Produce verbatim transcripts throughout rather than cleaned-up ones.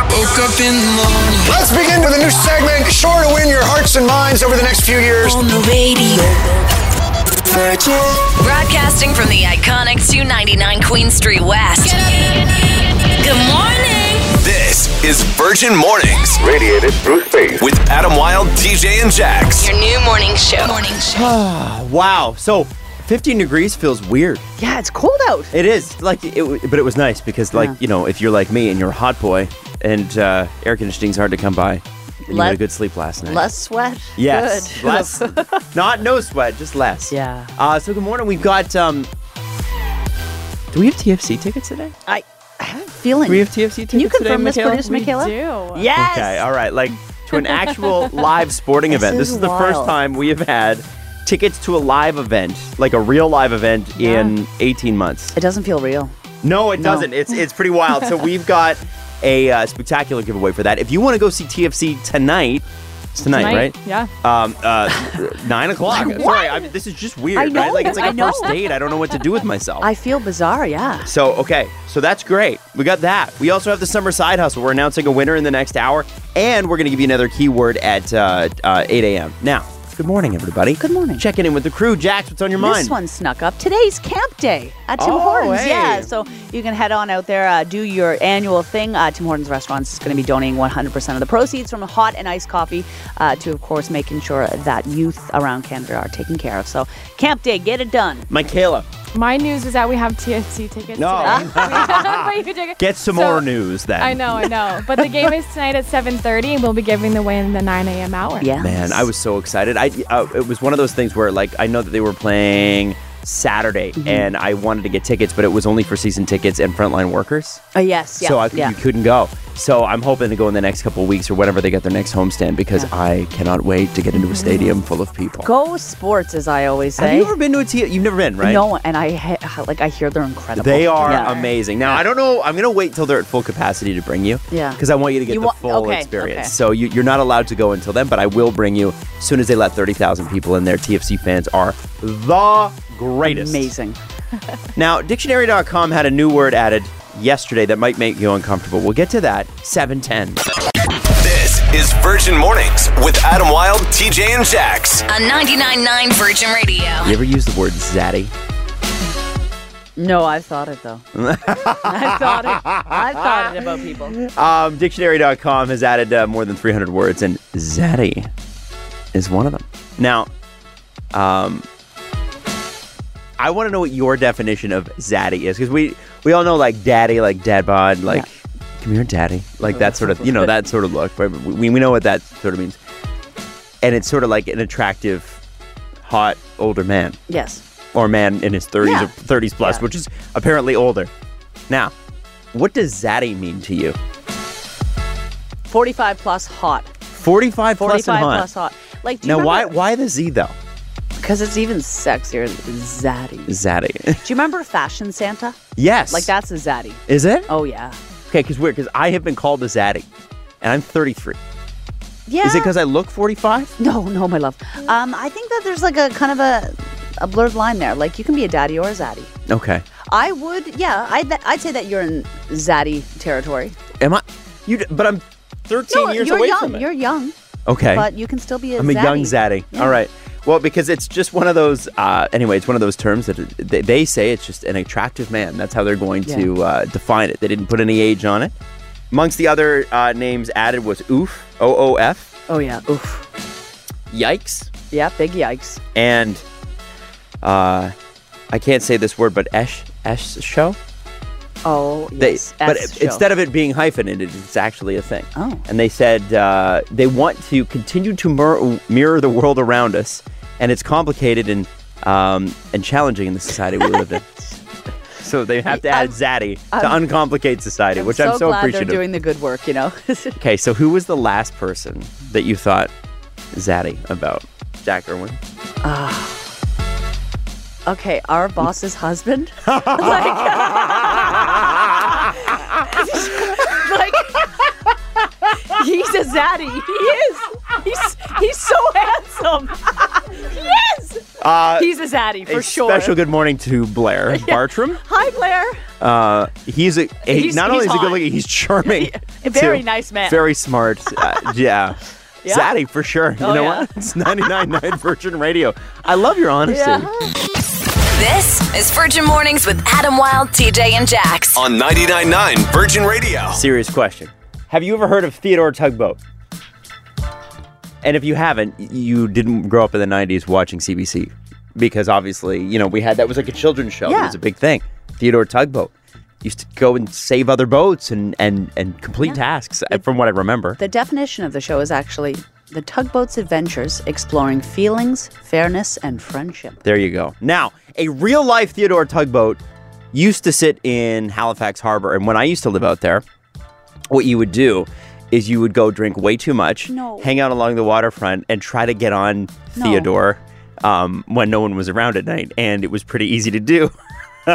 Woke up in the morning. Let's begin with a new segment, sure to win your hearts and minds over the next few years. On the radio. Virgin. Broadcasting from the iconic two ninety-nine Queen Street West. Good morning. This is Virgin Mornings. Radiated through space. With Adam Wilde, D J, and Jax. Your new morning show. Morning show. Wow. So fifteen degrees feels weird. Yeah, it's cold out. It is. Like, it, but it was nice because, like, Yeah. you know, if you're like me and you're a hot boy and uh, air conditioning's hard to come by, and you Let- had a good sleep last night. Less sweat. Yes. Good. Less. Not no sweat, just less. Yeah. Uh, so good morning. We've got, um, do we have T F C tickets today? I, I have a feeling. Do we have T F C tickets Can you today, confirm this, Michaela? producer We Michaela? do. Yes. Okay, all right. Like, to an actual live sporting This event. is This is the first wild. time we have had tickets to a live event, like a real live event, Yeah. in eighteen months. It doesn't feel real. No, it No. doesn't. It's it's pretty wild. So we've got a uh, spectacular giveaway for that. If you want to go see T F C tonight, it's tonight, Tonight? right? Yeah. Um, uh, nine o'clock. What? Sorry, I, this is just weird, I know, right? Like it's like I a know. first date. I don't know what to do with myself. I feel bizarre, yeah. So, okay, so that's great. We got that. We also have the Summer Side Hustle. We're announcing a winner in the next hour, and we're going to give you another keyword at uh, uh, eight a.m. Now, good morning, everybody. Good morning. Checking in with the crew. Jax, what's on your mind? This one snuck up. Today's camp day at Tim Oh, Hortons. hey. Yeah, so you can head on out there, uh, do your annual thing. Uh, Tim Hortons Restaurants is going to be donating one hundred percent of the proceeds from hot and iced coffee uh, to, of course, making sure that youth around Canada are taken care of. So camp day, get it done. Michaela, My news is that we have T F C tickets No. today. But you could check- get some So- more news then. I know, I know. But the game is tonight at seven thirty, and we'll be giving away in the nine a.m. hour. Yeah. Man, I was so excited. I uh, it was one of those things where, like, I know that they were playing Saturday, Mm-hmm. and I wanted to get tickets, but it was only for season tickets and frontline workers. Oh, yes, yeah. so I, yeah. you couldn't go. So I'm hoping to go in the next couple of weeks or whenever they get their next homestand because Yeah. I cannot wait to get into a stadium full of people. Go sports, as I always Have say. you ever been to a T? You've never been, right? No, and I ha- like I hear they're incredible. They are Yeah. amazing. Now, I don't know. I'm going to wait till they're at full capacity to bring you. Yeah. Because I want you to get You the wa- full okay, experience. okay. So you, you're not allowed to go until then, but I will bring you as soon as they let thirty thousand people in there. T F C fans are the greatest. Amazing. Now, dictionary dot com had a new word added yesterday that might make you uncomfortable. We'll get to that. seven ten. This is Virgin Mornings with Adam Wilde, T J, and Jax. On ninety-nine point nine Virgin Radio. You ever use the word zaddy? No, I've thought it though. I've thought it. I've thought it about people. Um, dictionary dot com has added uh, more than three hundred words, and zaddy is one of them. Now, um, I want to know what your definition of zaddy is, because we, we all know, like, daddy, like dad bod, like, Yeah. come here, daddy, like that sort of, you know, that sort of look. Right? We, we know what that sort of means. And it's sort of like an attractive, hot, older man. Yes. Or man in his thirties Yeah. or thirties plus, Yeah. which is apparently older. Now, what does zaddy mean to you? forty-five plus hot. forty-five plus and forty-five hot. plus hot. Like, do you Now, why remember- why the Z though? Because it's even sexier. Zaddy. Zaddy. Do you remember Fashion Santa? Yes. Like, that's a zaddy. Is it? Oh, yeah. Okay, because weird, because I have been called a zaddy, and I'm thirty-three. Yeah. Is it because I look forty-five? No, no, my love. Um, I think that there's like a kind of a, a blurred line there. Like, you can be a daddy or a zaddy. Okay. I would, yeah, I'd, I'd say that you're in zaddy territory. Am I? You? d- But I'm thirteen No, years you're away young. from it. You're young, Okay. but you can still be a I'm zaddy. a young zaddy. Yeah. All right. Well, because it's just one of those. Uh, anyway, it's one of those terms that they, they say it's just an attractive man. That's how they're going to uh, define it. They didn't put any age on it. Amongst the other uh, names added was oof, O O F, Oh, yeah. Oof. yikes, Yeah, big yikes. and uh, I can't say this word, but esh, esh show. Oh, They, yes. but S it- show. instead of it being hyphenated, it's actually a thing. Oh. And they said uh, they want to continue to mir- mirror the world around us, and it's complicated and um, and challenging in the society we live in. So they have to add I'm- zaddy to I'm- uncomplicate society, I'm which so I'm so glad appreciative. they're doing the good work, you know? Okay, so who was the last person that you thought zaddy about? Jack Irwin. Okay, our boss's husband. like, like, he's a zaddy. He is. He's he's so handsome. he is. Uh, He's a zaddy for a sure. special good morning to Blair Bartram. Hi, Blair. Uh, he's a he, He's- not only he's is he good hot. looking, he's charming. A very too. nice man. Very smart. Uh, yeah. Yeah. Zaddy, for sure. You Oh, know yeah. what? It's ninety-nine point nine Virgin Radio. I love your honesty. Yeah. This is Virgin Mornings with Adam Wilde, T J, and Jax. On ninety-nine point nine Virgin Radio. Serious question. Have you ever heard of Theodore Tugboat? And if you haven't, you didn't grow up in the nineties watching C B C. Because obviously, you know, we had, that was like a children's show. Yeah. It was a big thing. Theodore Tugboat. Used to go and save other boats and, and, and complete tasks, uh, from what I remember. The definition of the show is actually the tugboat's adventures exploring feelings, fairness, and friendship. There you go. Now, a real-life Theodore Tugboat used to sit in Halifax Harbor. And when I used to live out there, what you would do is you would go drink way too much, No. hang out along the waterfront, and try to get on No. Theodore um, when no one was around at night. And it was pretty easy to do. you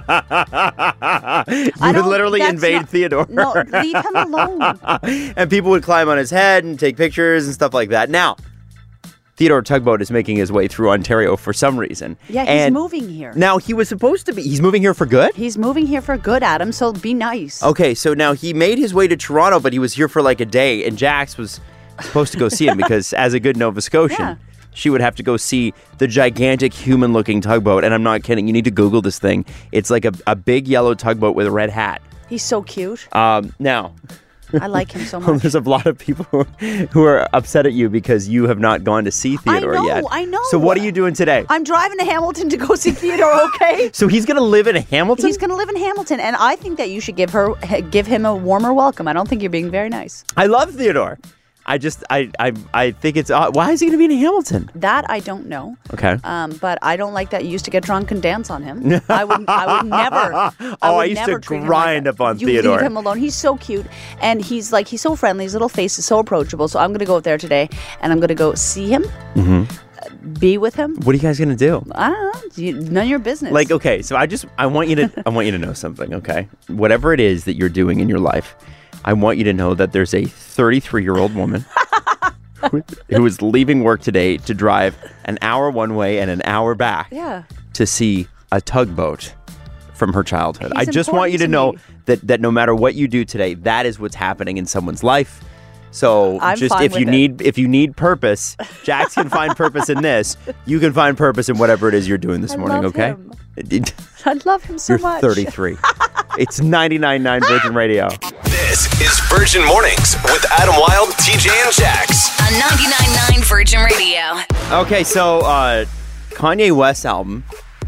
would don't- literally that's invade not- Theodore. No, leave him alone. And people would climb on his head and take pictures and stuff like that. Now, Theodore Tugboat is making his way through Ontario for some reason. Yeah, he's And moving here. Now, he was supposed to be, he's moving here for good? He's moving here for good, Adam, so be nice. Okay, so now he made his way to Toronto, but he was here for like a day, and Jax was supposed to go see him because, as a good Nova Scotian, Yeah. she would have to go see the gigantic human-looking tugboat. And I'm not kidding. You need to Google this thing. It's like a, a big yellow tugboat with a red hat. He's so cute. Um, now, I like him so much. there's a lot of people who, who are upset at you because you have not gone to see Theodore know, yet. I know. So what are you doing today? I'm driving to Hamilton to go see Theodore, okay? So he's going to live in Hamilton? He's going to live in Hamilton, and I think that you should give her, give him a warmer welcome. I don't think you're being very nice. I love Theodore. I just, I, I, I think it's odd. Why is he going to be in Hamilton? That I don't know. Okay. Um, but I don't like that you used to get drunk and dance on him. I would, I would never. I Oh, would I used to never treat him grind like that. up on you Theodore. Leave him alone. He's so cute, and he's like, he's so friendly. His little face is so approachable. So I'm gonna go out there today, and I'm gonna go see him, Mm-hmm. uh, be with him. What are you guys going to do? I don't know. You, none of your business. Like, okay, so I just, I want you to, I want you to know something, okay? Whatever it is that you're doing in your life, I want you to know that there's a thirty-three-year-old woman who, who is leaving work today to drive an hour one way and an hour back Yeah. to see a tugboat from her childhood. He's I just want you to, important to know me. that, that no matter what you do today, that is what's happening in someone's life. So I'm just fine if you with it. need if you need purpose, Jax can find purpose in this. You can find purpose in whatever it is you're doing this I morning, love okay? him. I love him so You're much. thirty-three. It's ninety-nine point nine Virgin Radio. This is Virgin Mornings with Adam Wilde, T J, and Jax. On ninety-nine point nine Virgin Radio. Okay, so uh, Kanye West album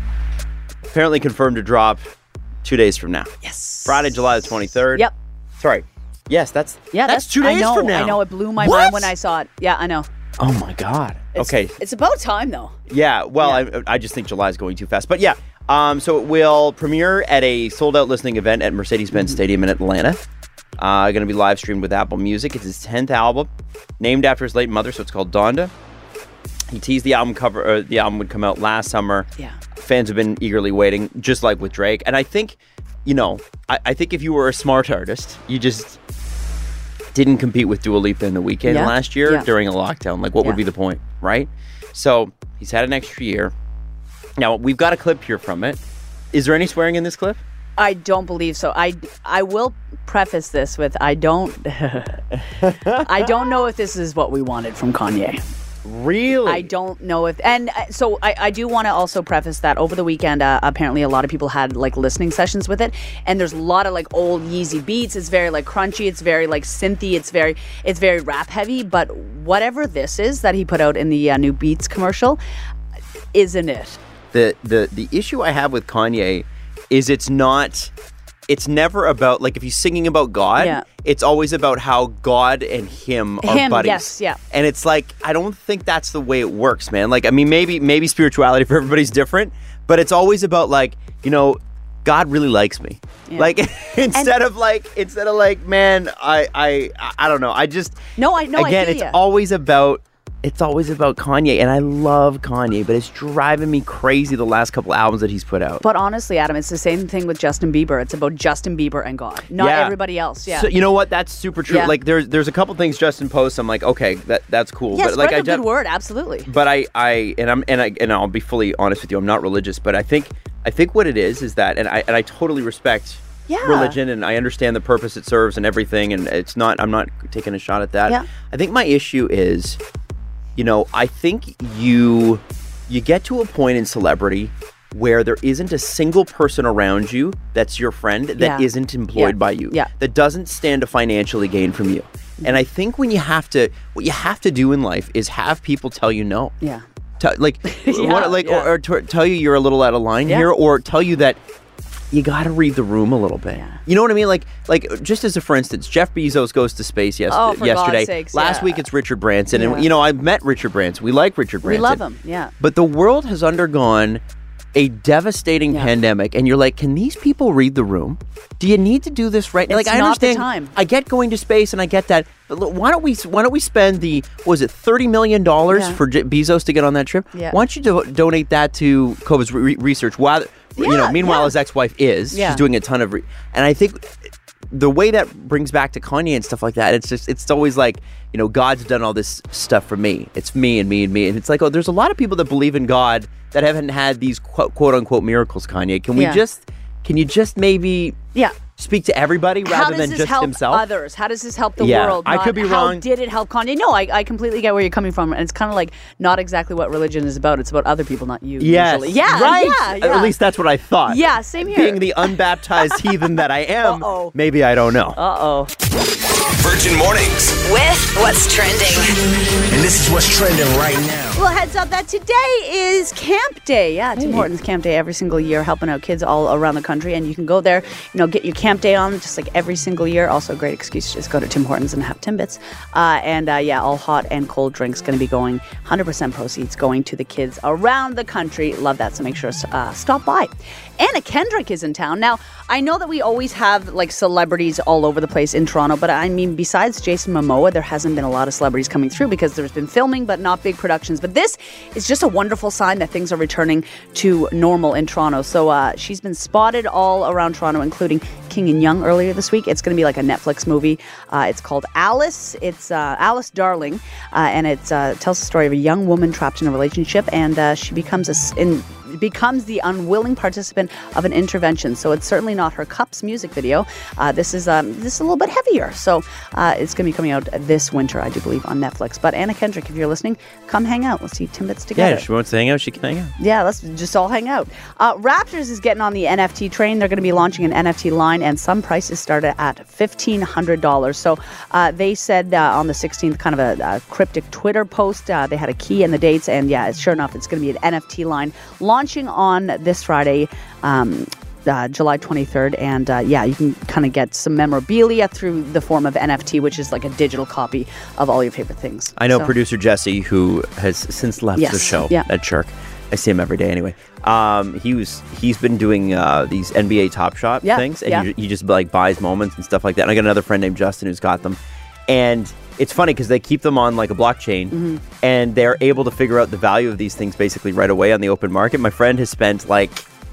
apparently confirmed to drop two days from now. Yes. Friday, July the twenty-third. Yep. Sorry. Yes, that's Yeah, that's, that's, two days I know, from now. I know. It blew my What? mind when I saw it. Yeah, I know. Oh my God. It's, okay. It's about time, though. Yeah. Well, I, I just think July is going too fast. But yeah. Um. So it will premiere at a sold-out listening event at Mercedes-Benz Stadium in Atlanta. Uh, going to be live streamed with Apple Music. It's his tenth album, named after his late mother, so it's called Donda. He teased the album cover. Uh, the album would come out last summer. Yeah. Fans have been eagerly waiting, just like with Drake. And I think, you know, I, I think if you were a smart artist, you just didn't compete with Dua Lipa in the weekend Yeah. last year Yeah. during a lockdown. Like, what would Yeah. be the point, right? So he's had an extra year. Now we've got a clip here from it. Is there any swearing in this clip? I don't believe so. I, I will preface this with I don't I don't know if this is what we wanted from Kanye. Really? I don't know if, and uh, so I, I do want to also preface that over the weekend, uh, apparently a lot of people had like listening sessions with it, and there's a lot of like old Yeezy beats. It's very like crunchy. It's very like synthy. It's very, it's very rap heavy. But whatever this is that he put out in the uh, new Beats commercial, isn't it? The the the issue I have with Kanye is it's not. It's never about, like, if he's singing about God, Yeah. it's always about how God and him are Him, buddies. yes, yeah. And it's like, I don't think that's the way it works, man. Like, I mean, maybe maybe spirituality for everybody's different, but it's always about, like, you know, God really likes me. Yeah. Like, instead of like, instead of like, man, I I I don't know. I just No, I- no, I Again, hear it's ya. always about. It's always about Kanye, and I love Kanye, but it's driving me crazy the last couple albums that he's put out. But honestly, Adam, it's the same thing with Justin Bieber. It's about Justin Bieber and God, not Yeah. everybody else. Yeah. So you know what? That's super true. Yeah. Like there's there's a couple things Justin posts. I'm like, okay, that that's cool. yeah, but spread like I the good def- word, absolutely. But I I and I'm and I and I'll be fully honest with you. I'm not religious, but I think I think what it is is that, and I and I totally respect Yeah. religion, and I understand the purpose it serves and everything, and it's not. I'm not taking a shot at that. Yeah. I think my issue is, you know, I think you you get to a point in celebrity where there isn't a single person around you that's your friend that Yeah. isn't employed Yeah. by you, Yeah. that doesn't stand to financially gain from you. And I think when you have to, what you have to do in life is have people tell you no. Yeah. Tell, like, Yeah, what, like, yeah. or, or t- tell you you're a little out of line Yeah. here, or tell you that you got to read the room a little bit. Yeah. You know what I mean? Like, like just as a for instance, Jeff Bezos goes to space yes- Oh, for yesterday. God's sakes, Last yeah. week it's Richard Branson, Yeah. and you know I've met Richard Branson. We like Richard We Branson. love him. Yeah. But the world has undergone a devastating Yeah. pandemic, and you're like, can these people read the room? Do you need to do this right now? Like, It's I not the understand. time. I get going to space, and I get that. But look, why don't we? Why don't we spend the what was it thirty million dollars Yeah. for J- Bezos to get on that trip? Yeah. Why don't you do- donate that to COVID's re- research? While you know, Yeah, meanwhile, yeah. his ex-wife is Yeah. she's doing a ton of, re- and I think the way that brings back to Kanye and stuff like that, it's just it's always like, you know, God's done all this stuff for me. It's me and me and me, and it's like, oh, there's a lot of people that believe in God that haven't had these quote, quote unquote miracles. Kanye, can we Yeah. just can you just maybe Yeah. speak to everybody How rather does than this just help himself? others? How does this help the Yeah, world? I Not could be how wrong. did it help Kanye? No, I, I completely get where you're coming from. And it's kind of like not exactly what religion is about. It's about other people, not you. Yes. Usually. Yeah. Right. Yeah, yeah. At least that's what I thought. Yeah, same here. Being the unbaptized heathen that I am, Uh-oh. maybe I don't know. Uh-oh. Virgin Mornings. With what's trending. And this is what's trending right now. Well, heads up that today is Camp Day. Yeah, Tim Hortons Camp Day every single year, helping out kids all around the country. And you can go there, you know, get your Camp Day on just like every single year. Also a great excuse to just go to Tim Hortons and have Timbits. Uh, and uh, yeah, all hot and cold drinks going to be going, one hundred percent proceeds going to the kids around the country. Love that. So make sure to uh, stop by. Anna Kendrick is in town. Now, I know that we always have like celebrities all over the place in Toronto, but I mean, besides Jason Momoa, there hasn't been a lot of celebrities coming through because there's been filming, but not big productions. But this is just a wonderful sign that things are returning to normal in Toronto. So uh, she's been spotted all around Toronto, including King and Young earlier this week. It's going to be like a Netflix movie. Uh, it's called Alice. It's uh, Alice Darling, uh, and it uh, tells the story of a young woman trapped in a relationship, and uh, she becomes a s- in. becomes the unwilling participant of an intervention. So it's certainly not her Cups music video. Uh, this is um, this is a little bit heavier. So uh, it's going to be coming out this winter, I do believe, on Netflix. But Anna Kendrick, if you're listening, come hang out. Let's see Timbits together. Yeah, if she wants to hang out, she can hang out. Yeah, let's just all hang out. Uh, Raptors is getting on the N F T train. They're going to be launching an N F T line, and some prices start at fifteen hundred dollars. So uh, they said uh, on the sixteenth, kind of a, a cryptic Twitter post, uh, they had a key and the dates, and yeah, sure enough, it's going to be an N F T line launching on this Friday, um, uh, July twenty-third. And uh, yeah, you can kind of get some memorabilia through the form of N F T, which is like a digital copy of all your favorite things. I know So- producer Jesse, who has since left Yes, the show, yeah. that jerk. I see him every day anyway. Um, he was he's been doing uh, these N B A Top Shot Yeah, things, and yeah. he, he just like buys moments and stuff like that. And I got another friend named Justin who's got them, and it's funny because they keep them on like a blockchain, Mm-hmm. and they're able to figure out the value of these things basically right away on the open market. My friend has spent like,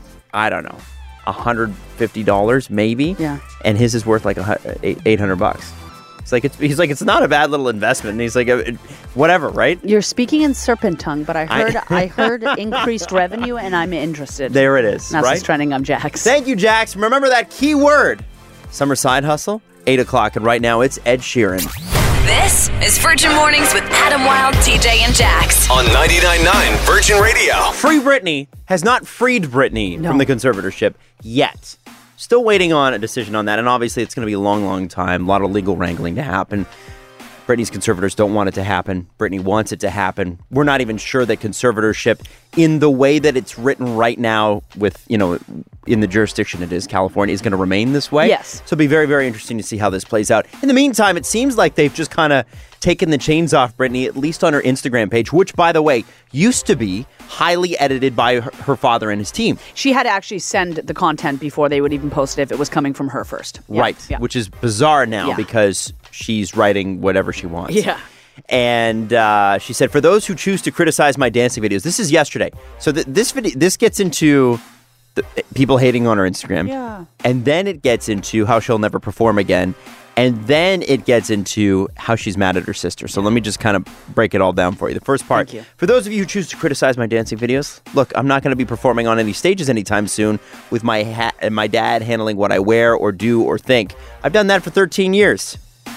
I don't know, one hundred fifty dollars maybe, Yeah. and his is worth like a, hu- eight- eight hundred bucks. It's like it's he's like it's not a bad little investment. And he's like, uh, whatever, right? You're speaking in serpent tongue, but I I- heard I, heard increased revenue, and I'm interested. There it is, That's right? what's trending. I'm Jax. Thank you, Jax. Remember that key word, summer side hustle, eight o'clock, and right now it's Ed Sheeran. This is Virgin Mornings with Adam Wilde, T J, and Jax. On ninety-nine point nine Virgin Radio. Free Britney has not freed Britney No. from the conservatorship yet. Still waiting on a decision on that, and obviously it's going to be a long, long time. A lot of legal wrangling to happen. Britney's conservators don't want it to happen. Britney wants it to happen. We're not even sure that conservatorship, in the way that it's written right now, with, you know, in the jurisdiction it is, California, is going to remain this way. Yes. So it'll be very, very interesting to see how this plays out. In the meantime, it seems like they've just kind of taken the chains off Britney, at least on her Instagram page, which, by the way, used to be highly edited by her, her father and his team. She had to actually send the content before they would even post it if it was coming from her first. Yeah, Right. Yeah. Which is bizarre now Yeah. because she's writing whatever she wants. Yeah. And uh, she said, for those who choose to criticize my dancing videos, this is yesterday. So th- this video, this gets into the, people hating on her Instagram. Yeah. And then it gets into how she'll never perform again. And then it gets into how she's mad at her sister. So let me just kind of break it all down for you. The first part, Thank you. for those of you who choose to criticize my dancing videos, look, I'm not going to be performing on any stages anytime soon with my ha- and my dad handling what I wear or do or think. I've done that for thirteen years.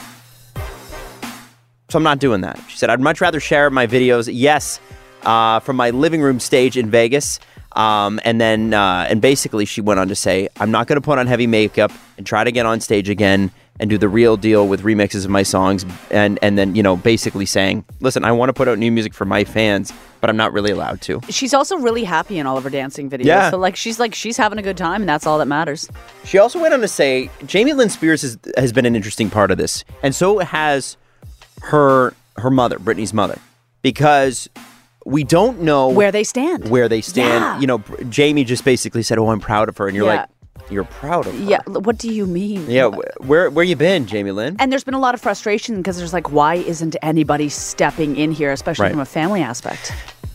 So I'm not doing that. She said, I'd much rather share my videos, yes, uh, from my living room stage in Vegas. Um, and then, uh, and basically she went on to say, I'm not going to put on heavy makeup and try to get on stage again and do the real deal with remixes of my songs. And, and then, you know, basically saying, listen, I want to put out new music for my fans, but I'm not really allowed to. She's also really happy in all of her dancing videos. Yeah. So like she's like she's having a good time and that's all that matters. She also went on to say, Jamie Lynn Spears has, has been an interesting part of this. And so has her, her mother, Britney's mother, because we don't know Where they stand. Where they stand. Yeah. You know, Jamie just basically said, oh, I'm proud of her. And you're Yeah. like, you're proud of her? Yeah, what do you mean? Yeah, wh- where where you been, Jamie Lynn? And there's been a lot of frustration because there's like, why isn't anybody stepping in here, especially Right. from a family aspect?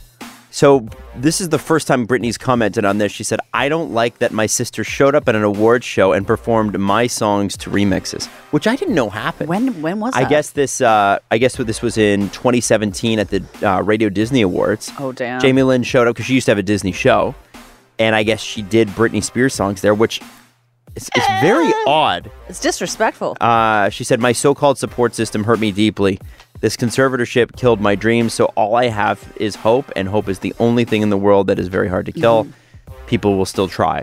So this is the first time Britney's commented on this. She said, I don't like that my sister showed up at an awards show and performed my songs to remixes, which I didn't know happened. When when was I that? guess this uh, I guess this was in twenty seventeen at the uh, Radio Disney Awards. Oh, damn. Jamie Lynn showed up because she used to have a Disney show. And I guess she did Britney Spears songs there, which is, is very odd. It's disrespectful. Uh, she said, my so-called support system hurt me deeply. This conservatorship killed my dreams, so all I have is hope, and hope is the only thing in the world that is very hard to kill. Mm-hmm. People will still try.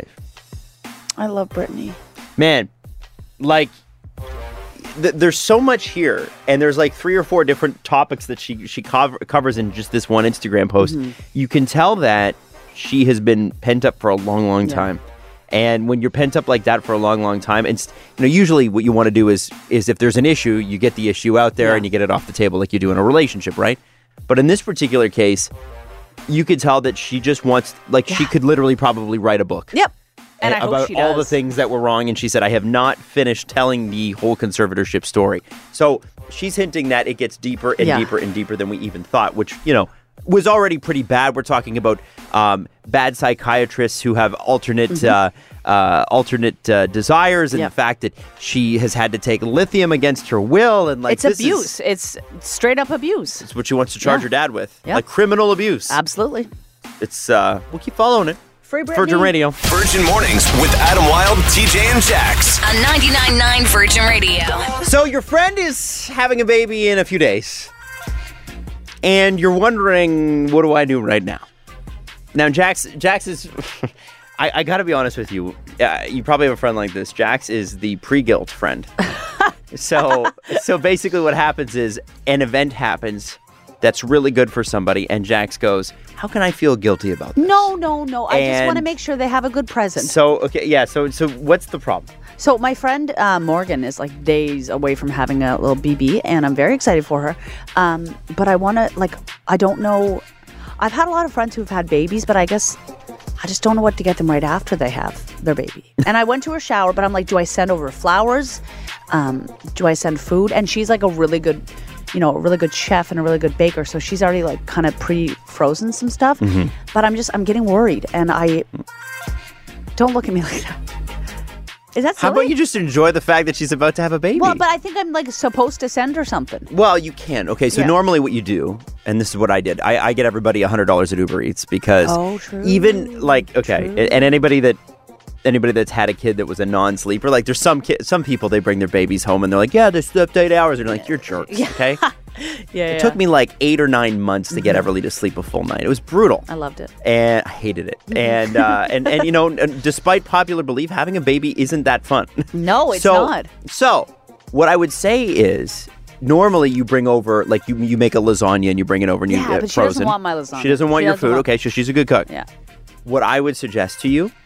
I love Britney. Man, like, th- there's so much here, and there's like three or four different topics that she, she cover- covers in just this one Instagram post. Mm-hmm. You can tell that she has been pent up for a long, long Yeah. time. And when you're pent up like that for a long, long time, and you know, usually what you want to do is, is if there's an issue, you get the issue out there Yeah. and you get it off the table like you do in a relationship, right? But in this particular case, you could tell that she just wants, like, she could literally probably write a book. Yep. And I hope about she all the does. things that were wrong. And she said, I have not finished telling the whole conservatorship story. So she's hinting that it gets deeper and Yeah. deeper and deeper than we even thought, which, you know, was already pretty bad. We're talking about um, bad psychiatrists who have alternate Mm-hmm. uh, uh, alternate uh, desires, and Yep. the fact that she has had to take lithium against her will, and like It's this abuse. Is, It's straight up abuse. it's what she wants to charge Yeah. her dad with, Yeah. like criminal abuse. Absolutely. It's uh, we'll keep following it. Free It's Virgin Britney. Radio. Virgin Mornings with Adam Wilde, T J, and Jax. On ninety-nine point nine Virgin Radio. So your friend is having a baby in a few days, and you're wondering, what do I do right now? Now, Jax, Jax is, I, I got to be honest with you. Uh, you probably have a friend like this. Jax is the pre-guilt friend. so, so basically, what happens is an event happens that's really good for somebody, and Jax goes, "How can I feel guilty about this?" No, no, no. I just want to And- make sure they have a good present. So, okay, yeah. So, so what's the problem? So my friend uh, Morgan is like days away from having a little B B, and I'm very excited for her. Um, but I want to, like, I don't know. I've had a lot of friends who've had babies, but I guess I just don't know what to get them right after they have their baby. And I went to her shower, but I'm like, do I send over flowers? Um, do I send food? And she's like a really good, you know, a really good chef and a really good baker. So she's already like kind of pre-frozen some stuff. Mm-hmm. But I'm just, I'm getting worried. And I, don't look at me like that. Is that silly? How about you just enjoy the fact that she's about to have a baby? Well, but I think I'm like supposed to send her something. Well, you can. Okay, so Yeah. normally what you do, and this is what I did, I, I get everybody one hundred dollars at Uber Eats because Oh, true, even like, okay, true. and anybody that anybody that's had a kid that was a non-sleeper, like there's some kid, some people, they bring their babies home and they're like, yeah, they slept eight hours. And you're like, you're jerks, okay? Yeah, It took me like eight or nine months to get Everly to sleep a full night. It was brutal. I loved it. And I hated it. And, uh, and, and you know, and despite popular belief, having a baby isn't that fun. No, it's so, not. So, what I would say is, normally you bring over, like you you make a lasagna and you bring it over and you Yeah, get but she doesn't frozen. want my lasagna. She doesn't want She your doesn't food. want- Okay, so she's a good cook. Yeah. What I would suggest to you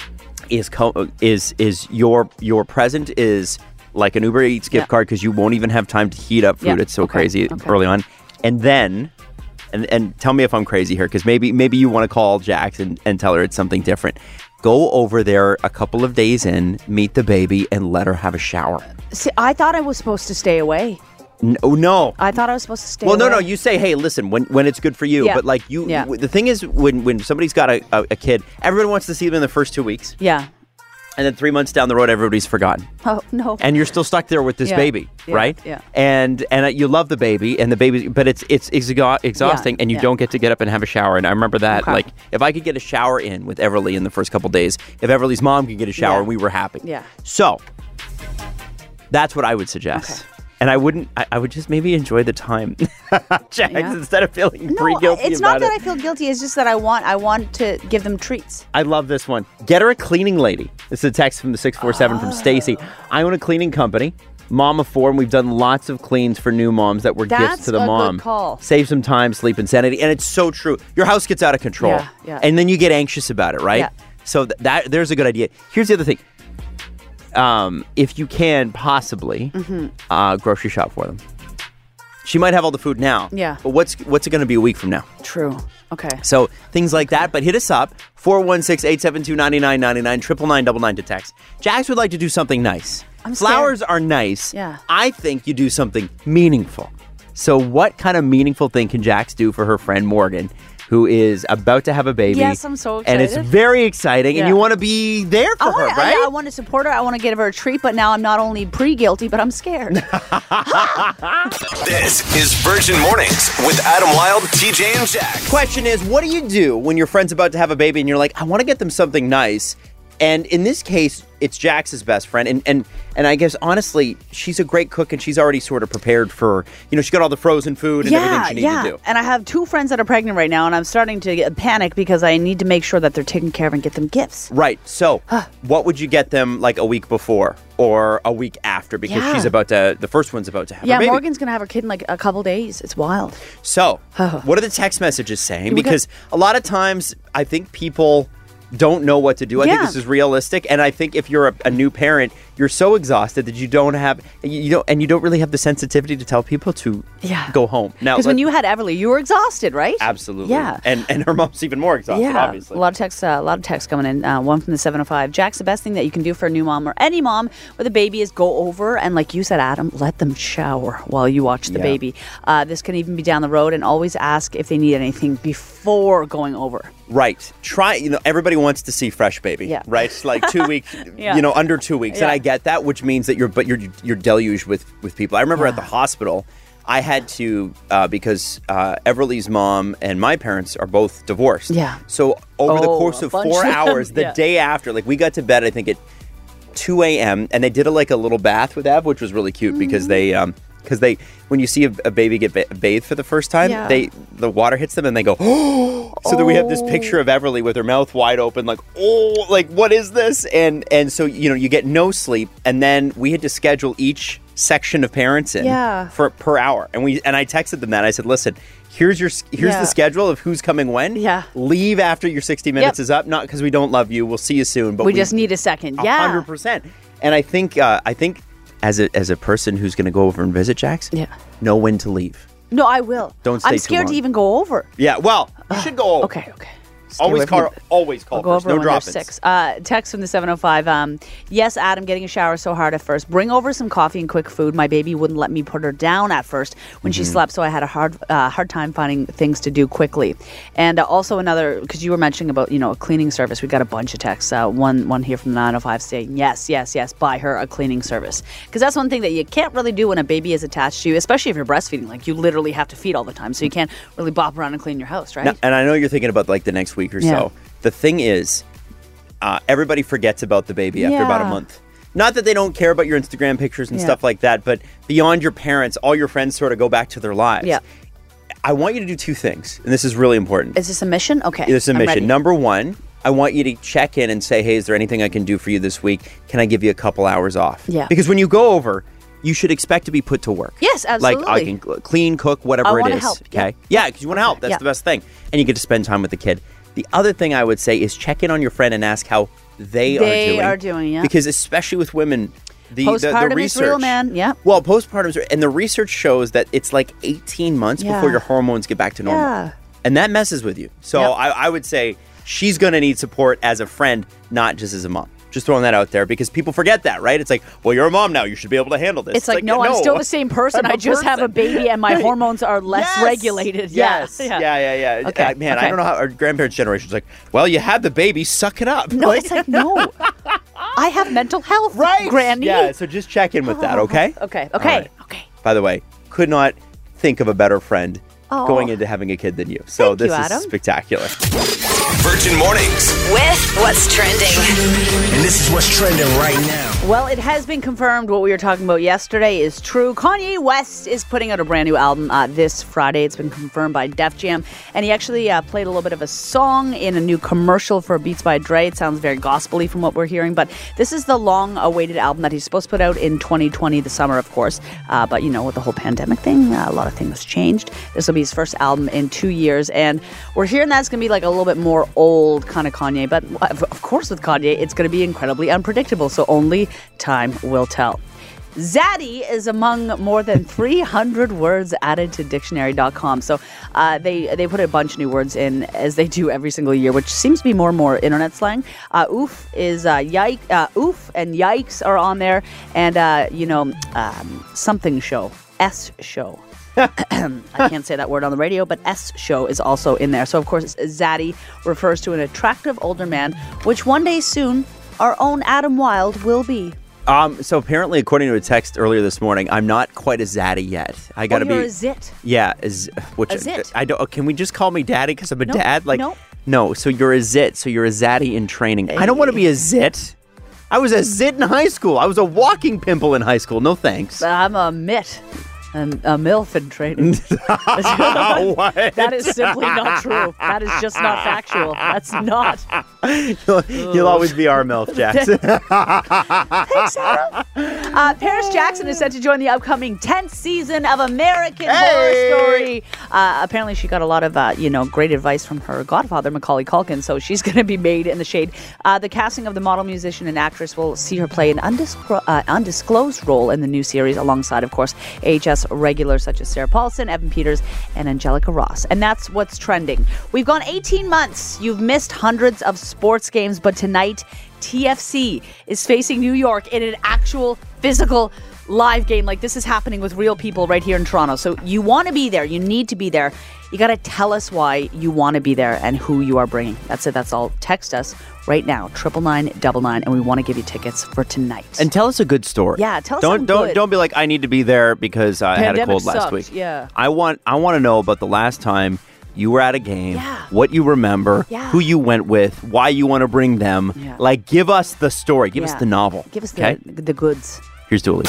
is co- is is your your present is like an Uber Eats gift Yeah. card because you won't even have time to heat up food. Yeah, It's so okay, crazy okay. early on, and then. And, and tell me if I'm crazy here, because maybe maybe you want to call Jax and, and tell her it's something different. Go over there a couple of days in, meet the baby, and let her have a shower. See, I thought I was supposed to stay away. No, no. I thought I was supposed to stay Well, away. no, no. You say, hey, listen, when when it's good for you. Yeah. But like you, Yeah. w- the thing is, when when somebody's got a, a, a kid, everyone wants to see them in the first two weeks. Yeah. And then three months down the road, everybody's forgotten. Oh, no. And you're still stuck there with this Yeah. baby, Yeah. right? Yeah. And and uh, you love the baby, and the baby, but it's it's exha- exhausting, Yeah. and you Yeah. don't get to get up and have a shower. And I remember that, Okay. like, if I could get a shower in with Everly in the first couple days, if Everly's mom could get a shower, Yeah. we were happy. Yeah. So that's what I would suggest. Okay. And I wouldn't. I, I would just maybe enjoy the time, Jax, Yeah. instead of feeling No, pretty guilty it's about not that it. I feel guilty. It's just that I want I want to give them treats. I love this one. Get her a cleaning lady. This is a text from the six four seven from Stacy. I own a cleaning company, mom of four, and we've done lots of cleans for new moms that were gifts That's to the a good mom. call. Save some time, sleep, and sanity. And it's so true. Your house gets out of control. Yeah, yeah. And then you get anxious about it, right? Yeah. So th- that there's a good idea. Here's the other thing. Um, if you can possibly Mm-hmm. uh, grocery shop for them. She might have all the food now. Yeah. But what's what's it going to be a week from now? True. Okay. So things like that, but hit us up, four one six, eight seven two, nine nine nine nine, triple nine double nine to text. Jax would like to do something nice. I'm scared. Flowers are nice. Yeah. I think you do something meaningful. So what kind of meaningful thing can Jax do for her friend Morgan, who is about to have a baby? Yes, I'm so And it's excited. very exciting, Yeah. and you want to be there for I her, want, right? I, I want to support her. I want to give her a treat, but now I'm not only pre-guilty, but I'm scared. This is Virgin Mornings with Adam Wilde, T J, and Jack. Question is, what do you do when your friend's about to have a baby and you're like, I want to get them something nice? And in this case, it's Jax's best friend. And, and and I guess, honestly, she's a great cook and she's already sort of prepared for, you know, she got all the frozen food and everything she needs yeah. to do. And I have two friends that are pregnant right now, and I'm starting to get panic because I need to make sure that they're taken care of and get them gifts. Right. So what would you get them like a week before or a week after? Because Yeah. she's about to, the first one's about to have Yeah, her baby. Morgan's going to have her kid in like a couple days. It's wild. So what are the text messages saying? We got- Because a lot of times I think people don't know what to do. I think Yeah. this is realistic, and I think if you're a, a new parent, you're so exhausted that you don't have you, you don't and you don't really have the sensitivity to tell people to Yeah. go home. Now, Because when let- you had Everly, you were exhausted, right? absolutely, Yeah. and and her mom's even more exhausted. Yeah, obviously. a lot of texts. Uh, a lot of texts coming in. Uh, one from the seven oh five. Jack's the best thing that you can do for a new mom or any mom with a baby is go over and, like you said, Adam, let them shower while you watch the Yeah. baby. Uh, this can even be down the road, and always ask if they need anything before going over. Right. Try, you know, everybody wants to see fresh baby. Yeah. Right? It's like two weeks, Yeah. you know, under two weeks. And Yeah. I get that, which means that you're, but you're, you're deluged with, with people. I remember at the Yeah. hospital, I had to, uh, because uh, Everly's mom and my parents are both divorced. Yeah. So over the Oh, course a of bunch four of them. hours, the Yeah. day after, like we got to bed, I think at two a.m. and they did a, like a little bath with Ev, which was really cute because Mm-hmm. they, um, because they, when you see a, a baby get ba- bathed for the first time, Yeah. they the water hits them and they go, oh. So then we have this picture of Everly with her mouth wide open, like, oh, like what is this? And and so you know you get no sleep, and then we had to schedule each section of parents in Yeah. for per hour, and we and I texted them that I said, listen, here's your here's Yeah. the schedule of who's coming when. Yeah. Leave after your sixty minutes Yep. is up, not because we don't love you. We'll see you soon, but We just need a second. a Yeah. hundred percent. And I think uh, I think as a as a person who's going to go over and visit Jax, Yeah. know when to leave. No, I will. Don't stay I'm too scared to long. even go over. Yeah, well, you should go over. Okay, okay. Stay Always away from call. the- Always call. I'll go first. over No when they're drop-ins. six. Uh, text from the seven oh five. Um, yes, Adam, getting a shower so hard at first. Bring over some coffee and quick food. My baby wouldn't let me put her down at first when she slept, so I had a hard uh, hard time finding things to do quickly. And uh, also another, because you were mentioning about, you know, a cleaning service. We got a bunch of texts. Uh, one one here from the nine oh five saying, yes, yes, yes, buy her a cleaning service. Because that's one thing that you can't really do when a baby is attached to you, especially if you're breastfeeding. Like, you literally have to feed all the time, so you can't really bop around and clean your house, right? Now, and I know you're thinking about like the next week or Yeah. so. The thing is, uh, everybody forgets about the baby after about a Yeah. month. Not that they don't care about your Instagram pictures and Yeah. stuff like that, but beyond your parents, all your friends sort of go back to their lives. Yeah. I want you to do two things, and this is really important. Is this a mission? Okay. It's a I'm mission. ready. Number one, I want you to check in and say, hey, is there anything I can do for you this week? Can I give you a couple hours off? Yeah. Because when you go over, you should expect to be put to work. Yes, Like I absolutely. can cl- clean, cook, whatever I it wanna is. help. Okay. Yeah. Yeah, because you want to help. That's Yeah. the best thing. And you get to spend time with the kid. The other thing I would say is check in on your friend and ask how they, are They doing. are doing, yeah. Because especially with women, the, the, the Postpartum research. is real, man. Yeah. Well, postpartum is, and the research shows that it's like eighteen months Yeah. before your hormones get back to normal. Yeah. And that messes with you. So Yep. I, I would say she's going to need support as a friend, not just as a mom. Just throwing that out there because people forget that, right? It's like, well, you're a mom now. You should be able to handle this. It's like, no, I'm still the same person. I'm a I just have a person. baby and my hormones are less Yes! regulated. Yeah. Yes. Yeah, yeah, yeah. Okay, Uh, man, I okay. don't know how our grandparents' generation's like, well, you had the baby, suck it up. No, it's like, no. I have mental health, Right. Granny. Yeah, so just check in with that, okay? Okay, All okay, right. okay. By the way, could not think of a better friend Oh. going into having a kid than you. So Thank this you, is Adam. spectacular. Virgin Mornings. With what's trending. And this is what's trending right now. Well, it has been confirmed what we were talking about yesterday is true. Kanye West is putting out a brand new album uh, this Friday. It's been confirmed by Def Jam. And he actually uh, played a little bit of a song in a new commercial for Beats by Dre. It sounds very gospel-y from what we're hearing. But this is the long-awaited album that he's supposed to put out in twenty twenty, the summer, of course. Uh, but, you know, with the whole pandemic thing, uh, a lot of things changed. This will be his first album in two years. And we're hearing that it's going to be like a little bit more old kind of Kanye. But, of course, with Kanye, it's going to be incredibly unpredictable. So only time will tell. Zaddy is among more than three hundred words added to dictionary dot com. So uh, they they put a bunch of new words in, as they do every single year, which seems to be more and more internet slang. Uh, oof is uh, yike. Uh, oof and yikes are on there, and uh, you know um, something show, S show. I can't say that word on the radio, but S show is also in there. So of course, Zaddy refers to an attractive older man, which one day soon our own Adam Wilde will be. Um, so apparently, according to a text earlier this morning, I'm not quite a zaddy yet. I gotta oh, you're be a zit. Yeah, a z- which A zit. I don't. Can we just call me daddy because I'm a No, dad? Like, no. no. So you're a zit. So you're a zaddy in training. I don't want to be a zit. I was a zit in high school. I was a walking pimple in high school. No thanks. I'm a mitt. And a MILF in training. What? That is simply not true. That is just not factual. That's not. You'll, you'll always be our MILF, Jackson. Thanks, Adam. Uh, Paris Jackson is set to join the upcoming tenth season of American Horror Hey! Story. Uh, apparently, she got a lot of uh, you know great advice from her godfather, Macaulay Culkin, so she's going to be made in the shade. Uh, the casting of the model, musician, and actress will see her play an undisclo- uh, undisclosed role in the new series, alongside, of course, A H S regulars such as Sarah Paulson, Evan Peters, and Angelica Ross. And that's what's trending. We've gone eighteen months. You've missed hundreds of sports games, but tonight, T F C is facing New York in an actual physical live game. Like, this is happening with real people right here in Toronto. So you want to be there. You need to be there. You got to tell us why you want to be there and who you are bringing. That's it. That's all. Text us right now, triple nine double nine, and we want to give you tickets for tonight. And tell us a good story. Yeah, tell us don't something don't good. don't be like, I need to be there because I had a Pandemic cold last sucked, week. yeah. I want I want to know about the last time you were at a game, Yeah. what you remember, Yeah. who you went with, why you want to bring them. Yeah. Like, give us the story. Give us Yeah. the novel. Give us the, okay? the goods. Here's Dooley.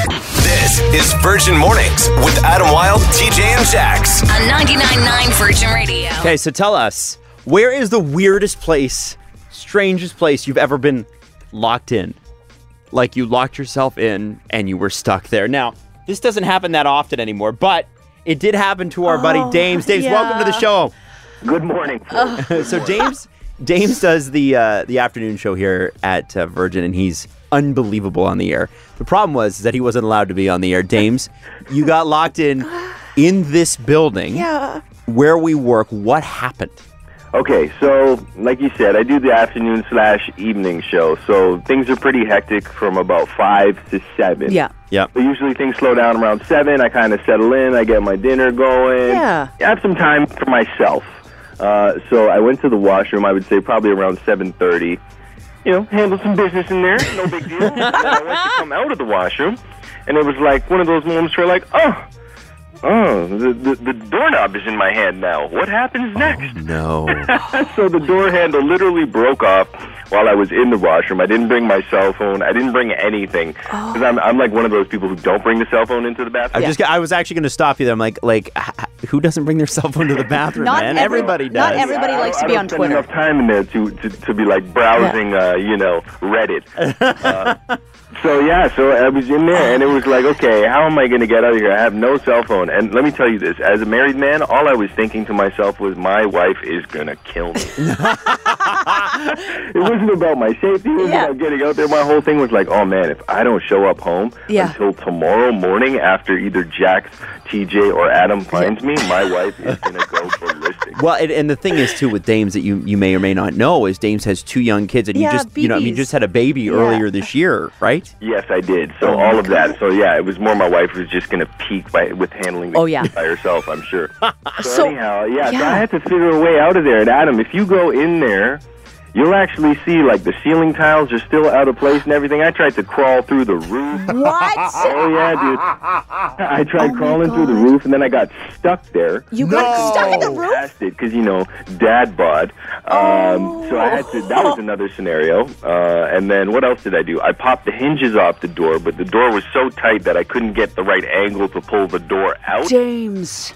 This is Virgin Mornings with Adam Wilde, T J, and Jax. On ninety-nine point nine Virgin Radio. Okay, so tell us, where is the weirdest place, strangest place you've ever been locked in? Like, you locked yourself in and you were stuck there. Now, this doesn't happen that often anymore, but it did happen to our buddy Dames. Dames, yeah. welcome to the show. Good morning. So Dames, Dames does the uh, the afternoon show here at uh, Virgin, and he's unbelievable on the air. The problem was that he wasn't allowed to be on the air. Dames, you got locked in in this building Yeah. where we work. What happened? Okay, so like you said, I do the afternoon slash evening show, so things are pretty hectic from about five to seven. Yeah. Yeah. But usually things slow down around seven. I kind of settle in. I get my dinner going. Yeah. I have some time for myself. Uh, so I went to the washroom. I would say probably around seven thirty. You know, handle some business in there. No big deal. And then I went to come out of the washroom, and it was like one of those moments where, like, oh. Oh, the, the the doorknob is in my hand now. What happens next? No. So the door handle literally broke off while I was in the washroom. I didn't bring my cell phone. I didn't bring anything because I'm I'm like one of those people who don't bring the cell phone into the I bathroom. just I was actually going to stop you there. I'm like like h- who doesn't bring their cell phone to the bathroom, Not man? every- Everybody not does. everybody I- likes I to be don't on spend Twitter. enough time in there to to, to be like browsing, uh, you know, Reddit. Uh, so yeah, so I was in there, and it was like, okay, how am I going to get out of here? I have no cell phone, and let me tell you this: as a married man, all I was thinking to myself was, my wife is going to kill me. It wasn't about my safety. It wasn't Yeah. about getting out there. My whole thing was like, oh man, if I don't show up home Yeah. until tomorrow morning after either Jax, T J, or Adam finds me, my wife is going to go ballistic. Well, and, and the thing is too with Dames that you, you may or may not know is Dames has two young kids, and Yeah, you just you know I mean you babies. just had a baby earlier this year, right? Yes, I did. So all of that. So yeah, it was more my wife was just going to peak by with handling the Oh, yeah. kids by herself, I'm sure. So, So- anyhow, yeah, so yeah. I had to figure a way out of there. And Adam, if you go in there you'll actually see like the ceiling tiles are still out of place and everything. I tried to crawl through the roof. What? Oh yeah, dude. I tried Oh, my crawling through the God. roof and then I got stuck there. You got stuck in the roof? Past it because you know dad bod. Um, So I had to. That was another scenario. Uh, and then what else did I do? I popped the hinges off the door, but the door was so tight that I couldn't get the right angle to pull the door out. James.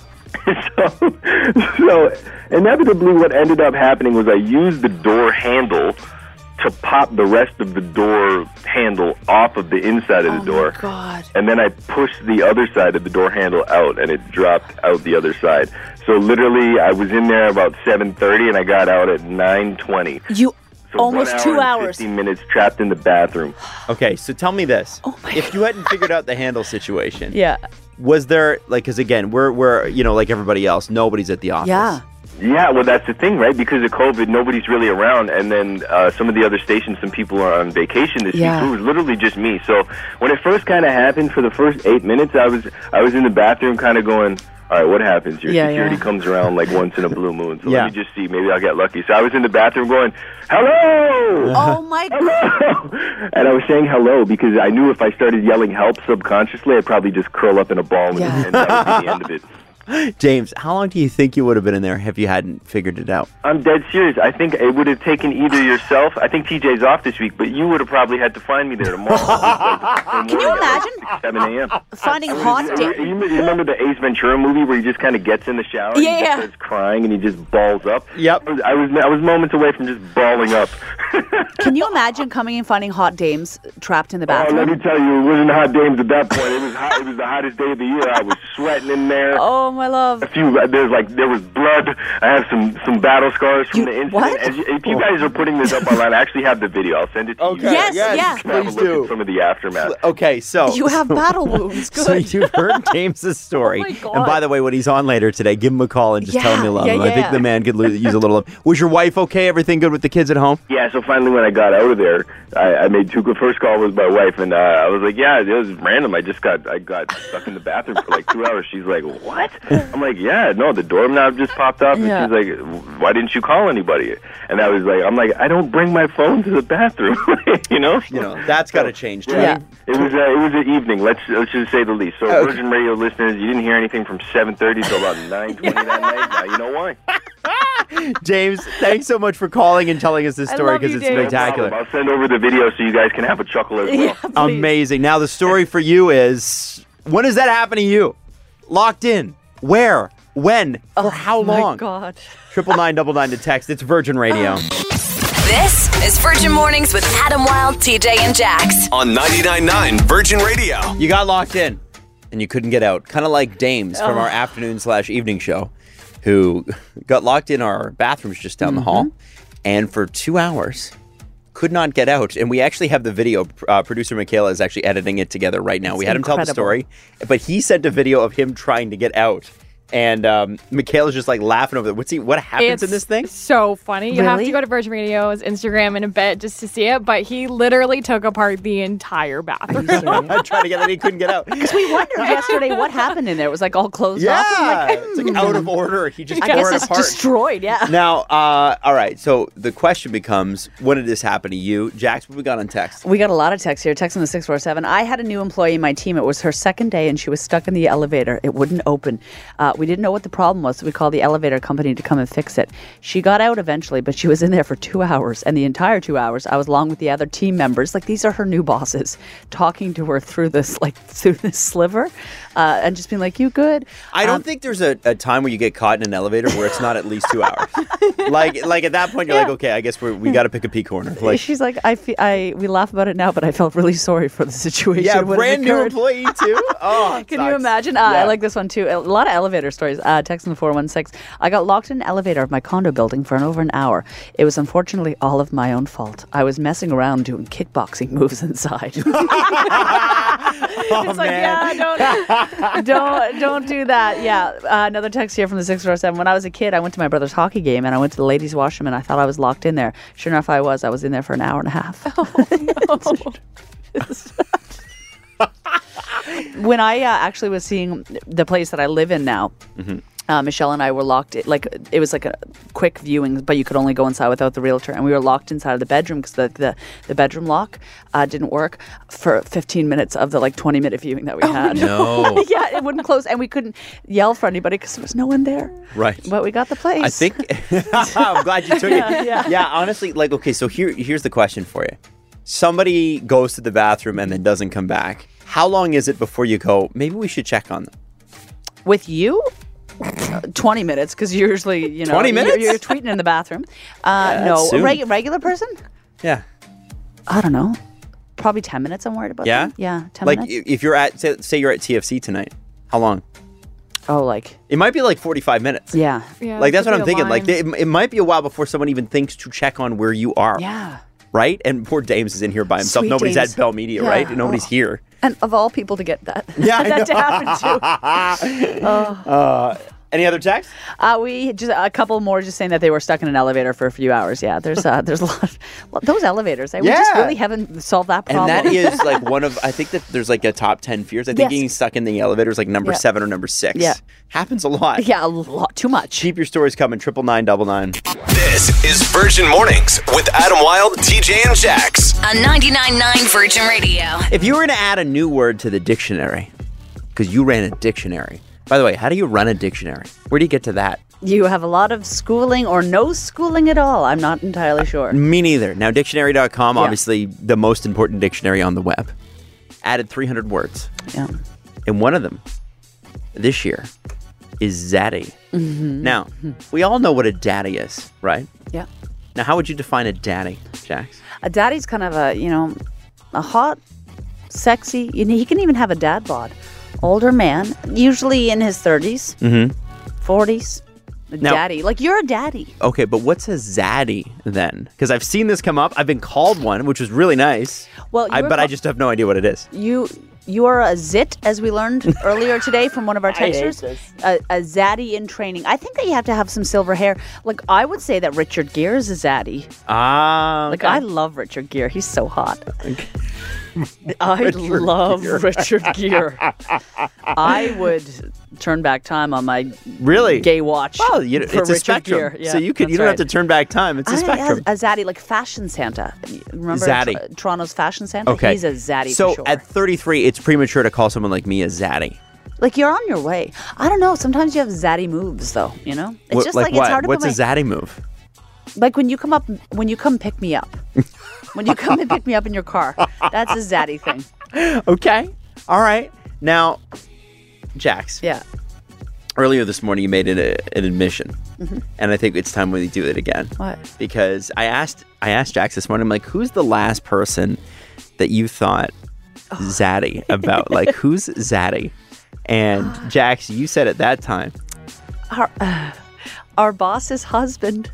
so, so inevitably, what ended up happening was I used the door handle to pop the rest of the door handle off of the inside of the Oh, door. my God. And then I pushed the other side of the door handle out, and it dropped out the other side. So literally, I was in there about seven thirty, and I got out at nine twenty. You So almost one hour two and hours. fifteen minutes trapped in the bathroom. Okay, so tell me this. Oh my if you hadn't figured out the handle situation, Yeah. was there, like, because again, we're, we're, you know, like everybody else, nobody's at the office. Yeah. Yeah, well, that's the thing, right? Because of COVID, nobody's really around, and then uh, some of the other stations, some people are on vacation this Yeah. week. It was literally just me. So when it first kind of happened, for the first eight minutes, I was I was in the bathroom, kind of going, "All right, what happens? Your Yeah, security yeah. comes around like once in a blue moon. So Yeah. let me just see. Maybe I'll get lucky." So I was in the bathroom going, "Hello." Oh my God. Hello! And I was saying hello because I knew if I started yelling help subconsciously, I'd probably just curl up in a ball and, Yeah. and that would be the end of it. James, how long do you think you would have been in there if you hadn't figured it out? I'm dead serious. I think it would have taken either yourself. I think T J's off this week, but you would have probably had to find me there tomorrow. Can you imagine seven a.m. finding hot You, days? you remember the Ace Ventura movie where he just kind of gets in the shower and Yeah, he just yeah. starts crying and he just balls up? Yep. I was, I was I was moments away from just balling up. Can you imagine coming and finding hot dames trapped in the Oh, let bathroom? me tell you, it wasn't hot dames at that point. It was hot. It was the hottest day of the year. I was sweating in there. Oh, my love. A few, there's like there was blood. I have some some battle scars from You- the incident. what? As you, if you guys are putting this up online, I actually have the video. I'll send it to Okay. you. Yes, yes, yeah. You can have a please look do. at some of the aftermath. Okay, so You have battle wounds. Good. So you've heard James's story. Oh my God. And by the way, when he's on later today, give him a call and just tell him Yeah, you love yeah, him. I think yeah. the man could lo- use a little love. Was your wife okay? Everything good with the kids at home? Yeah, so finally when I got out of there, I, I made two. The first call was my wife, and uh, I was like, "Yeah, it was random. I just got I got stuck in the bathroom for like two hours." She's like, "What?" I'm like, "Yeah, no, the doorknob just popped up." And Yeah. she's like, "Why didn't you call anybody?" And I was like, "I'm like, I don't bring my phone to the bathroom, you know." You know, that's got to change. Jamie. Yeah. It was uh, it was an evening. Let's let's just say the least. So Okay. Virgin Radio listeners, you didn't hear anything from seven thirty till about nine twenty that night. Now you know why. James, thanks so much for calling and telling us this I story love because you, it's James. spectacular. I'll send over the video so you guys can have a chuckle as well. Yeah, please. Amazing. Now the story for you is, when does that happen to you? Locked in. Where? When? For how Oh, My long? God. Triple nine double nine to text. It's Virgin Radio. This is Virgin Mornings with Adam Wilde, T J, and Jax. On ninety-nine point nine Virgin Radio. You got locked in and you couldn't get out. Kind of like Dames from our afternoon slash evening show, who got locked in our bathrooms just down the hall and for two hours could not get out. And we actually have the video. Uh, producer Michaela is actually editing it together right now. It's we had him tell the incredible. story, but he sent a video of him trying to get out. And um, Michaela's just like laughing over it. What's he? What happens It's in this thing? so funny. You have Really? to go to Virgin Radio's Instagram in a bit just to see it, but he literally took apart the entire bathroom. Trying to get out, he couldn't get out. Because we wondered yesterday what happened in there. It was like all closed off. I'm Yeah, like, it's like out of order. He just I tore guess it it's apart. destroyed. Yeah. Now, uh, all right. So the question becomes, when did this happen to you, Jax? What we got on text? We got a lot of texts here. Text on the six four seven. I had a new employee in my team. It was her second day, and she was stuck in the elevator. It wouldn't open. Uh, we didn't know what the problem was, so we called the elevator company to come and fix it. She got out eventually, but she was in there for two hours. And the entire two hours, I was along with the other team members. Like, these are her new bosses, talking to her through this, like, through this sliver, uh, and just being like, "You good?" I don't Um, think there's a, a time where you get caught in an elevator where it's not at least two hours. like, like at that point, you're like, okay, I guess we're, we got to pick a pee corner. Like, She's like, I, fe- I, we laugh about it now, but I felt really sorry for the situation. yeah, when it brand new occurred." employee too. Oh, it Can you sucks. imagine? Uh, I Yeah. like this one too. A lot of elevator stories. Uh, text in the four one six. I got locked in an elevator of my condo building for an over an hour. It was unfortunately all of my own fault. I was messing around doing kickboxing moves inside. Oh, It's like, man. yeah, don't, don't, don't do that. Yeah. Uh, another text here from the six four seven. When I was a kid, I went to my brother's hockey game and I went to the ladies' washroom and I thought I was locked in there. Sure enough, I was. I was in there for an hour and a half. When I uh, actually was seeing the place that I live in now, Uh, Michelle and I were locked. It, like it was like a quick viewing, but you could only go inside without the realtor. And we were locked inside of the bedroom because the, the the bedroom lock uh, didn't work for fifteen minutes of the like twenty minute viewing that we had. No. Yeah, it wouldn't close, and we couldn't yell for anybody because there was no one there. Right. But we got the place. I think I'm glad you took Yeah, it. yeah. yeah, honestly, like okay, so here here's the question for you. Somebody goes to the bathroom and then doesn't come back. How long is it before you go, maybe we should check on them? With you? twenty minutes, because usually, you know, twenty minutes? You're, you're tweeting in the bathroom. Uh, Yeah, no, that's a soon. reg- regular person? Yeah. I don't know. Probably ten minutes. I'm worried about. Yeah? them. Yeah, ten Like minutes. i- if you're at say, say you're at T F C tonight, how long? Oh, like It might be like forty-five minutes. yeah, Yeah, Like that's could what be I'm a thinking. Like line. they, it might be a while before someone even thinks to check on where you are. yeah. Right? And poor Dames is in here by himself. Sweet Nobody's Dames. at Bell Media, Yeah. right? Nobody's Oh. here. And of all people to get that, Yeah, I that to happen to. Uh, any other text? Uh, we just a couple more just saying that they were stuck in an elevator for a few hours. Yeah, there's uh, there's a lot. Well, those elevators, eh? we just Yeah. really haven't solved that And problem. that is like one of, I think that there's like a top ten fears. I think Yes. getting stuck in the elevator is like number Yeah. seven or number six. Yeah. Happens a lot. yeah, a lot too much. Keep your stories coming. Triple nine double nine. This is Virgin Mornings with Adam Wilde, T J, and Jax. On ninety-nine point nine Virgin Radio. If you were to add a new word to the dictionary, because you ran a dictionary. By the way, how do you run a dictionary? Where do you get to that? You have a lot of schooling or no schooling at all. I'm not entirely sure. Me neither. Now, dictionary dot com, Yeah. obviously the most important dictionary on the web, added three hundred words. Yeah. And one of them this year is zaddy. Mm-hmm. Now, we all know what a daddy is, right? Yeah. Now, how would you define a daddy, Jax? A daddy's kind of a, you know, a hot, sexy, you know, he can even have a dad bod. Older man, usually in his thirties, Mm-hmm. forties. A Now- daddy. Like, you're a daddy. Okay, but what's a zaddy then? Because I've seen this come up. I've been called one, which was really nice. Well, I, you were but I call- just have no idea what it is. You you are a zit, as we learned earlier today from one of our hate texters. this. A, a zaddy in training. I think that you have to have some silver hair. Like, I would say that Richard Gere is a zaddy. Ah, Like, okay. I love Richard Gere. He's so hot. I Richard love Gere. Richard Gere. I would turn back time on my Really? gay watch. Well, you know, for it's a Richard spectrum. Gere. Yeah, so you could you that's don't right. have to turn back time. It's a I- spectrum. A, a zaddy, like Fashion Santa. Remember Zaddy. Tr- Toronto's Fashion Santa? Okay. He's a zaddy so for sure. at thirty-three, it's premature to call someone like me a zaddy. Like, you're on your way. I don't know. Sometimes you have zaddy moves, though. You know, it's What- just like like, what? it's hard to What's put a my, zaddy move? like when you come up, when you come pick me up, when you come and pick me up in your car. That's a zaddy thing. Okay. All right. Now, Jax, Yeah. earlier this morning you made an, uh, an admission, Mm-hmm. and I think it's time we do it again. What? Because I asked I asked Jax this morning, I'm like, who's the last person that you thought Oh. zaddy about? Like, who's zaddy? And Jax, you said at that time, Our uh, our boss's husband.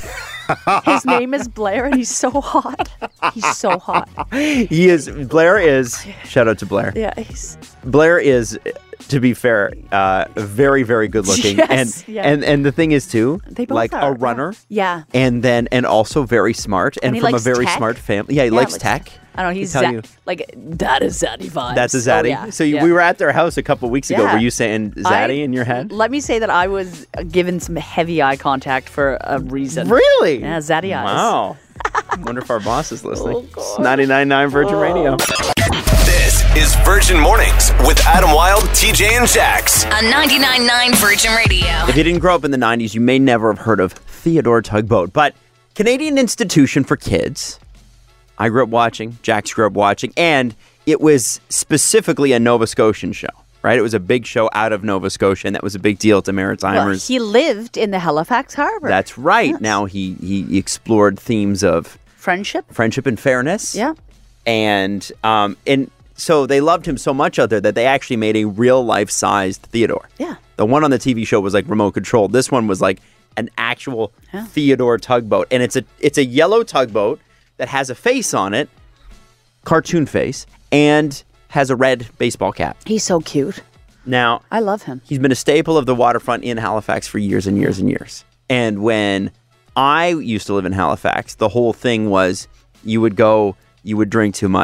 His name is Blair, and he's so hot. He's so hot. he is Blair is shout out to Blair. Yeah, he's Blair is, to be fair, uh, very, very good looking, Yes, and yeah. and and the thing is too, They both like are, a runner, yeah. and then and also very smart, and, And he from a likes very tech. smart family. Yeah, he Yeah, likes like- tech. I don't know. I He's can tell za- you. like that is zaddy vibes. That's a Oh, zaddy. yeah, So you, yeah. we were at their house a couple weeks ago. Yeah. Were you saying zaddy I- in your head? Let me say that I was given some heavy eye contact for a reason. Really? Yeah, zaddy eyes. Wow. Wonder if our boss is listening. Oh, It's ninety-nine point nine Virgin Radio. This is Virgin Mornings with Adam Wilde, T J, and Jax. On ninety-nine point nine Virgin Radio. If you didn't grow up in the nineties, you may never have heard of Theodore Tugboat, but Canadian institution for kids. I grew up watching, Jax grew up watching, and it was specifically a Nova Scotian show, right? It was a big show out of Nova Scotia, and that was a big deal to Well, Maritimers. he lived in the Halifax Harbor. That's right. Yes. Now he, he explored themes of friendship. friendship and fairness. Yeah. And um, and so they loved him so much out there that they actually made a real life sized Theodore. Yeah. The one on the T V show was like remote controlled. This one was like an actual Yeah. Theodore tugboat, and it's a it's a yellow tugboat that has a face on it, cartoon face, and has a red baseball cap. He's so cute. Now I love him. he's been a staple of the waterfront in Halifax for years and years and years. And when I used to live in Halifax, the whole thing was you would go, you would drink too much, Yeah.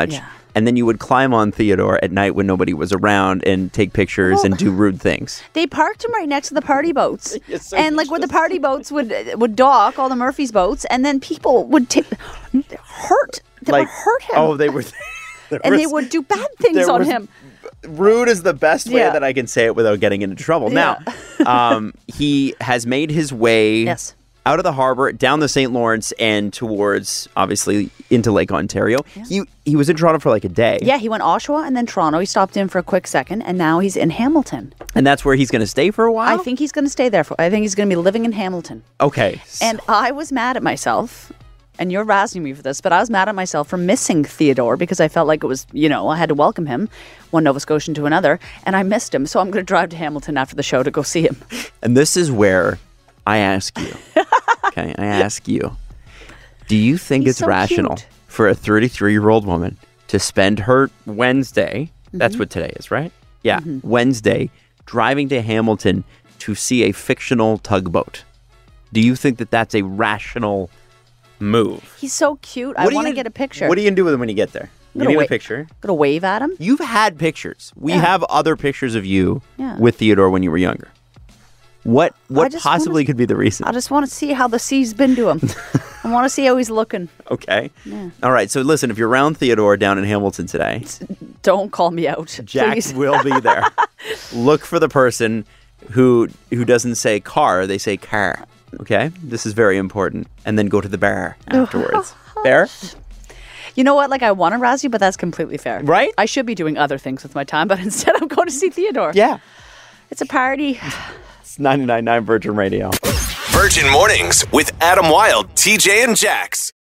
and then you would climb on Theodore at night when nobody was around and take pictures Well, and do rude things. They parked him right next to the party boats. It's so and like where the party boats would would dock, all the Murphy's boats, and then people would take hurt. They like would hurt him. Oh, they were. there and was- they would do bad things there on was- him. Rude is the best way Yeah. that I can say it without getting into trouble. Yeah. Now, um, he has made his way Yes. out of the harbor, down the Saint Lawrence, and towards, obviously, into Lake Ontario. He he was in Toronto for like a day. Yeah, he went Oshawa and then Toronto. He stopped in for a quick second, and now he's in Hamilton. And that's where he's going to stay for a while? I think he's going to stay there. For, I think he's going to be living in Hamilton. Okay. And I was mad at myself, and you're razzing me for this, but I was mad at myself for missing Theodore because I felt like it was, you know, I had to welcome him, one Nova Scotian to another, and I missed him. So I'm going to drive to Hamilton after the show to go see him. And this is where I ask you, okay, I ask you, do you think He's it's so rational cute. for a thirty-three-year-old woman to spend her Wednesday, that's what today is, right? Yeah, Wednesday, driving to Hamilton to see a fictional tugboat? Do you think that that's a rational move? He's so cute. I What are you want to gonna- get a picture. What are you going to do with him when you get there? You gonna need a wait. picture? Gonna wave at him? You've had pictures. We Yeah. have other pictures of you Yeah. with Theodore when you were younger. What what just wanna possibly s- could be the reason? I just want to see how the sea's been to him. I want to see how he's looking. Okay. All right. So listen, if you're around Theodore down in Hamilton today, Don't call me out, Jack please. will be there. Look for the person who who doesn't say car, they say car. Okay? This is very important. And then go to the bar afterwards. Fair? You know what? Like, I want to razz you, but that's completely fair. Right? I should be doing other things with my time, but instead I'm going to see Theodore. Yeah. It's a party. It's ninety-nine point nine Virgin Radio. Virgin Mornings with Adam Wilde, T J, and Jax.